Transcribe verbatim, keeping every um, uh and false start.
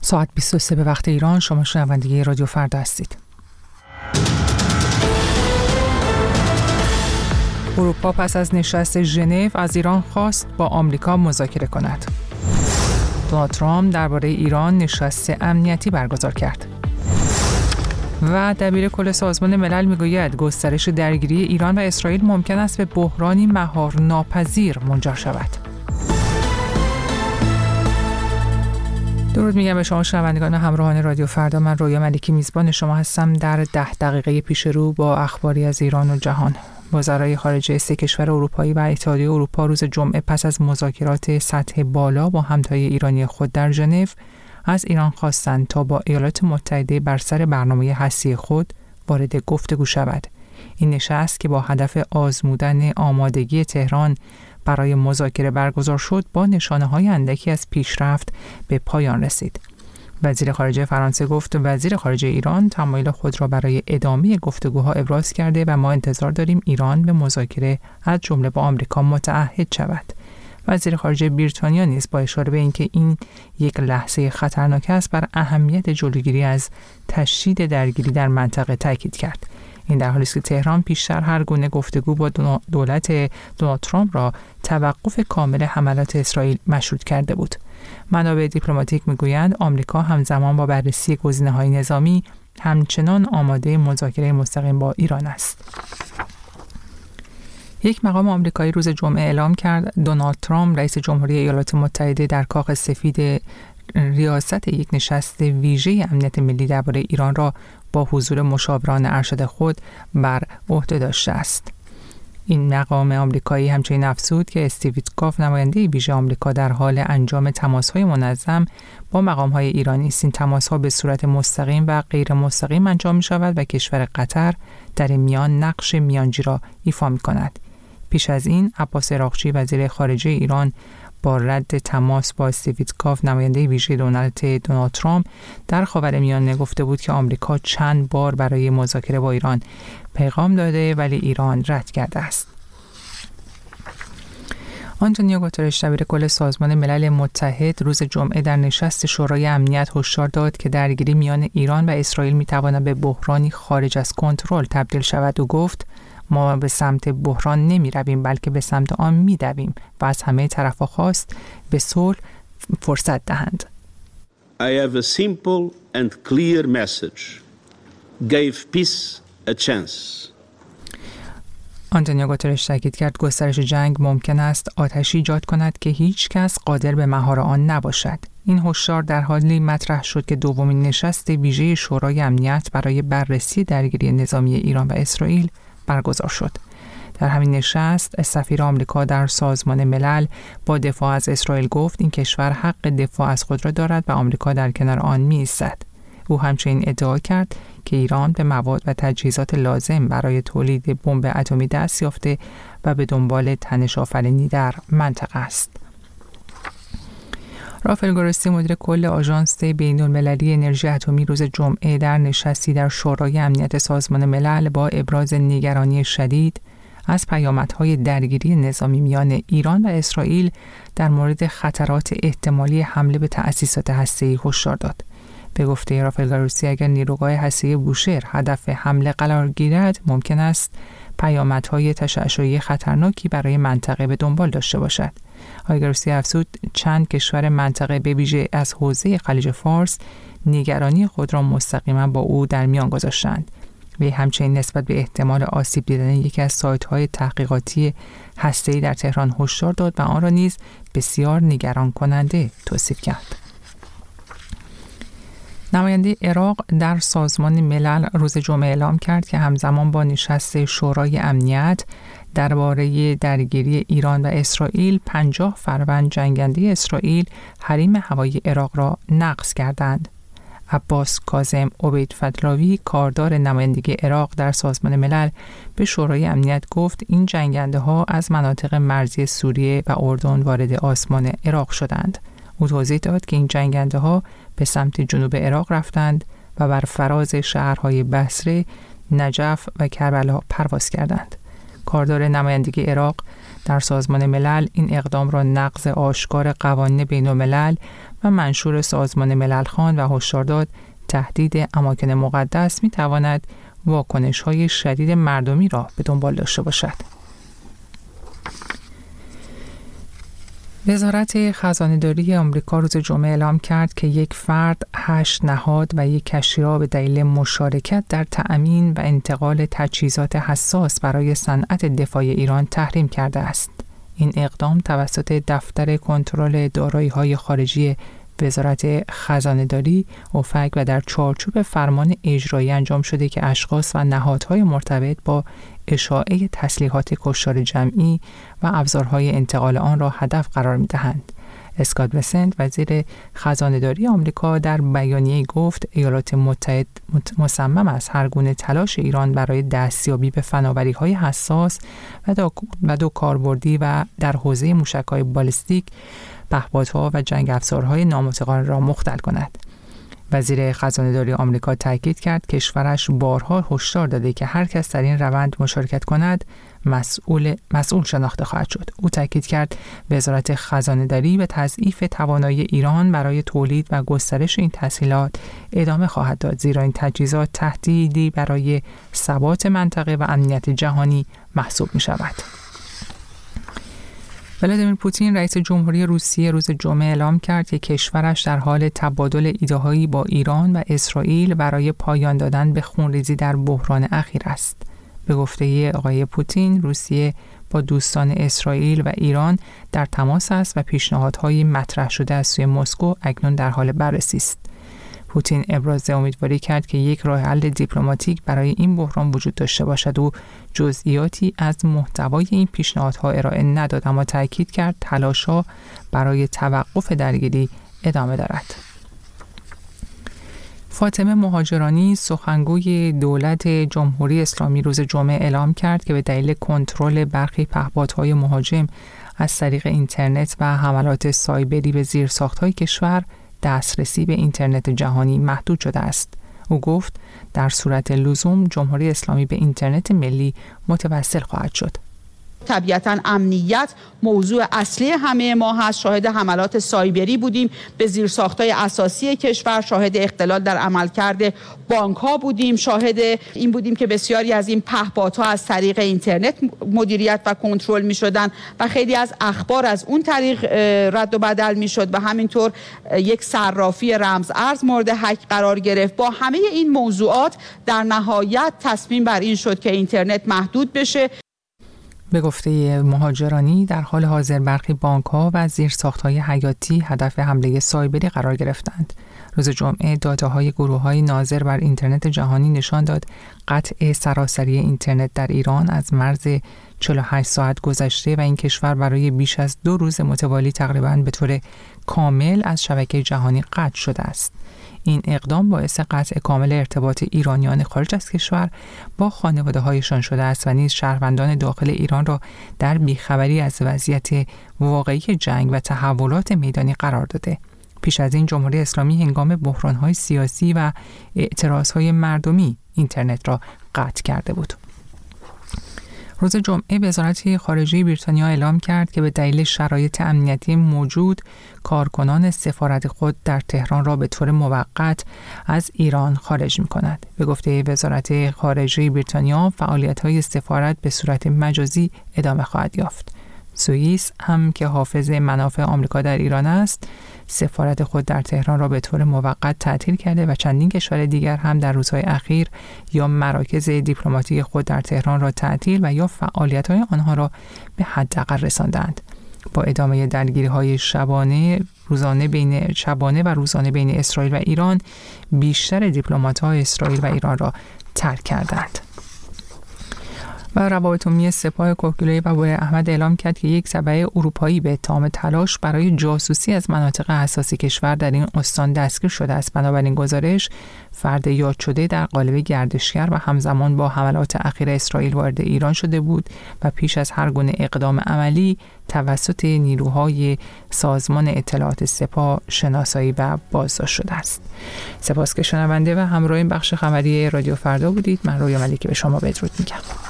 ساعت بیست و سه به وقت ایران. شما شنونده رادیو فردا هستید. اروپا پس از نشست ژنو از ایران خواست با آمریکا مذاکره کند. دونالد ترامپ درباره ایران نشست امنیتی برگزار کرد. و دبیر کل سازمان ملل میگوید گسترش درگیری ایران و اسرائیل ممکن است به بحرانی مهار ناپذیر منجر شود. درود میگم به شما شنوندگان همراهان رادیو فردا. من رویا ملیکی میزبان شما هستم. در ده دقیقه پیش رو با اخباری از ایران و جهان. وزرای خارجه سه کشور اروپایی و اتحادیه اروپا روز جمعه پس از مذاکرات سطح بالا با همتای ایرانی خود در ژنو از ایران خواستند تا با ایالات متحده بر سر برنامه هستی خود وارد گفتگو شود. این نشست که با هدف آزمودن آمادگی تهران برای مذاکره برگزار شد با نشانه‌های اندکی از پیشرفت به پایان رسید. وزیر خارجه فرانسه گفت وزیر خارجه ایران تمایل خود را برای ادامه گفتگوها ابراز کرده و ما انتظار داریم ایران به مذاکره از جمله با آمریکا متعهد شود. وزیر خارجه بریتانیا نیز با اشاره به اینکه این یک لحظه خطرناک است بر اهمیت جلوگیری از تشدید درگیری در منطقه تاکید کرد. این در حالی است که تهران پیشتر هر گونه گفتگو با دولت دونالد ترامپ را توقف کامل حملات اسرائیل مشروط کرده بود. منابع دیپلماتیک میگویند آمریکا همزمان با بررسی گزینه‌های نظامی همچنان آماده مذاکره مستقیم با ایران است. یک مقام آمریکایی روز جمعه اعلام کرد دونالد ترامپ رئیس جمهوری ایالات متحده در کاخ سفید ریاست یک نشست ویژه امنیت ملی درباره ایران را با حضور مشاوران ارشد خود بر عهده داشته است. این مقام آمریکایی همچنین افزود که استیو ویتکاف نماینده ویژه آمریکا در حال انجام تماس‌های منظم با مقام‌های ایرانی است. این تماس‌ها به صورت مستقیم و غیر مستقیم انجام می‌شود و کشور قطر در این میان نقش میانجی را ایفا می‌کند. پیش از این عباس عراقچی وزیر خارجه ایران با رد تماس با استیو ویتکاف نماینده ویژه دولت دونالد ترامپ در خاورمیانه گفته بود که آمریکا چند بار برای مذاکره با ایران پیغام داده ولی ایران رد کرده است. آنتونیو گوترش دبیر کل سازمان ملل متحد روز جمعه در نشست شورای امنیت هشدار داد که درگیری میان ایران و اسرائیل میتواند به بحرانی خارج از کنترل تبدیل شود و گفت ما به سمت بحران نمی رویم بلکه به سمت آن می دویم و از همه طرف‌ها خواست به صلح فرصت دهند. I have a simple and clear message. Give peace a chance. آنتونیو گوترش تاکید کرد گسترش جنگ ممکن است آتشی ایجاد کند که هیچ کس قادر به مهار آن نباشد. این هشدار در حالی مطرح شد که دومین نشست ویژه شورای امنیت برای بررسی درگیری نظامی ایران و اسرائیل برگزار شد. در همین نشست سفیر آمریکا در سازمان ملل با دفاع از اسرائیل گفت این کشور حق دفاع از خود را دارد و آمریکا در کنار آن می‌ایستد. او همچنین ادعا کرد که ایران به مواد و تجهیزات لازم برای تولید بمب اتمی دست یافته و به دنبال تنش آفرینی در منطقه است. رافائل گروسی مدیر کل آژانس بین‌المللی انرژی اتمی روز جمعه در نشستی در شورای امنیت سازمان ملل با ابراز نگرانی شدید از پیامدهای درگیری نظامی میان ایران و اسرائیل در مورد خطرات احتمالی حمله به تأسیسات هسته‌ای هشدار داد. به گفته رافائل گروسی اگر نیروگاه هسته‌ای بوشهر هدف حمله قرار گیرد ممکن است پیامدهای تشعشعی خطرناکی برای منطقه به دنبال داشته باشد. آقای گروسی افزود چند کشور منطقه به ویژه از حوزه خلیج فارس نگرانی خود را مستقیما با او در میان گذاشتند. و همچنین نسبت به احتمال آسیب دیدن یکی از سایت‌های تحقیقاتی هسته‌ای در تهران هشدار داد و آن را نیز بسیار نگران کننده توصیف کرد. نماینده عراق در سازمان ملل روز جمعه اعلام کرد که همزمان با نشست شورای امنیت درباره درگیری ایران و اسرائیل پنجاه فروند جنگنده اسرائیل حریم هوایی عراق را نقض کردند. عباس کاظم عبیدفضلاوی کاردار نمایندگی عراق در سازمان ملل به شورای امنیت گفت این جنگنده ها از مناطق مرزی سوریه و اردن وارد آسمان عراق شدند. او توضیح داد که این جنگنده ها به سمت جنوب عراق رفتند و بر فراز شهرهای بصره، نجف و کربلا پرواز کردند. کاردار نمایندگی عراق در سازمان ملل این اقدام را نقض آشکار قوانین بین الملل و منشور سازمان ملل خواند و هشدار داد تهدید اماکن مقدس می تواند واکنش‌های شدید مردمی را به دنبال داشته باشد. وزارت خزانه‌داری آمریکا روز جمعه اعلام کرد که یک فرد، هشت نهاد و یک کشتی را به دلیل مشارکت در تأمین و انتقال تجهیزات حساس برای صنعت دفاعی ایران تحریم کرده است. این اقدام توسط دفتر کنترل دارایی‌های خارجی وزارت خزانه‌داری اوفک و در چارچوب فرمان اجرایی انجام شده که اشخاص و نهادهای مرتبط با اشاعه تسلیحات کشتار جمعی و ابزارهای انتقال آن را هدف قرار می‌دهند. اسکات بسنت وزیر خزانه‌داری آمریکا در بیانیه‌ای گفت ایالات متحده مصمم است هر گونه تلاش ایران برای دستیابی به فناوری‌های حساس و دو, و دو کاربردی و در حوزه موشک‌های بالستیک، پهپادها و جنگ افزارهای نامتقارن را مختل کند. وزیر خزانه‌داری آمریکا تاکید کرد کشورش بارها هشدار داده که هر کس در این روند مشارکت کند مسئول مسئول شناخته خواهد شد. او تاکید کرد وزارت خزانه‌داری به تضعیف توانایی ایران برای تولید و گسترش این تسهیلات ادامه خواهد داد، زیرا این تجهیزات تهدیدی برای ثبات منطقه و امنیت جهانی محسوب می‌شود. ولادیمیر پوتین رئیس جمهوری روسیه روز جمعه اعلام کرد که کشورش در حال تبادل ایده‌هایی با ایران و اسرائیل برای پایان دادن به خونریزی در بحران اخیر است. به گفته آقای پوتین، روسیه با دوستان اسرائیل و ایران در تماس است و پیشنهادهای مطرح شده از سوی مسکو اکنون در حال بررسی است. پوتین ابراز امیدواری کرد که یک راه حل دیپلماتیک برای این بحران وجود داشته باشد و جزئیاتی از محتوای این پیشنهادها ارائه نداد، اما تاکید کرد تلاش‌ها برای توقف درگیری ادامه دارد. فاطمه مهاجرانی سخنگوی دولت جمهوری اسلامی روز جمعه اعلام کرد که به دلیل کنترل برخی پهپادهای مهاجم از طریق اینترنت و حملات سایبری به زیرساخت‌های کشور دسترسی به اینترنت جهانی محدود شده است. او گفت در صورت لزوم جمهوری اسلامی به اینترنت ملی متوسل خواهد شد. طبیعتاً امنیت موضوع اصلی همه ما هست. شاهد حملات سایبری بودیم به زیرساخت‌های اساسی کشور، شاهد اختلال در عملکرد بانک‌ها بودیم، شاهد این بودیم که بسیاری از این پهپادها از طریق اینترنت مدیریت و کنترل می‌شدند و خیلی از اخبار از اون طریق رد و بدل می‌شد و همینطور یک صرافی رمز ارز مورد هک قرار گرفت. با همه این موضوعات در نهایت تصمیم بر این شد که اینترنت محدود بشه. به گفته مهاجرانی در حال حاضر برخی بانک‌ها و زیرساخت‌های حیاتی هدف حمله سایبری قرار گرفتند. روز جمعه داده‌های گروه‌های ناظر بر اینترنت جهانی نشان داد قطع سراسری اینترنت در ایران از مرز چهل و هشت ساعت گذشته و این کشور برای بیش از دو روز متوالی تقریباً به طور کامل از شبکه جهانی قطع شده است. این اقدام باعث قطع کامل ارتباط ایرانیان خارج از کشور با خانواده‌هایشان شده است و نیز شهروندان داخل ایران را در بیخبری از وضعیت واقعی جنگ و تحولات میدانی قرار داده. پیش از این جمهوری اسلامی هنگام بحران‌های سیاسی و اعتراض‌های مردمی اینترنت را قطع کرده بود. روز جمعه وزارت خارجه بریتانیا اعلام کرد که به دلیل شرایط امنیتی موجود کارکنان سفارت خود در تهران را به طور موقت از ایران خارج می‌کند. به گفته وزارت خارجه بریتانیا فعالیت‌های سفارت به صورت مجازی ادامه خواهد یافت. سوئیس هم که حافظ منافع آمریکا در ایران است، سفارت خود در تهران را به طور موقت تعطیل کرده و چندین کشور دیگر هم در روزهای اخیر یا مراکز دیپلماتیک خود در تهران را تعطیل و یا فعالیت‌های آنها را به حداقل رساندند. با ادامه درگیری‌های شبانه روزانه بین شبانه و روزانه بین اسرائیل و ایران، بیشتر دیپلمات‌های اسرائیل و ایران را ترک کردند. و روابط عمومی سپاه کوکیلوی و بوره احمد اعلام کرد که یک تبع اروپایی به اتهام تلاش برای جاسوسی از مناطق حساس کشور در این استان دستگیر شده است. بنابراین گزارش فرد یاد شده در قالب گردشگر و همزمان با حملات اخیر اسرائیل وارد ایران شده بود و پیش از هر گونه اقدام عملی توسط نیروهای سازمان اطلاعات سپاه شناسایی و بازداشت شده است. سپاس که شنونده و همراه این بخش خبری رادیو فردا بودید. من رویا ملیکی به شما بدرود میگم.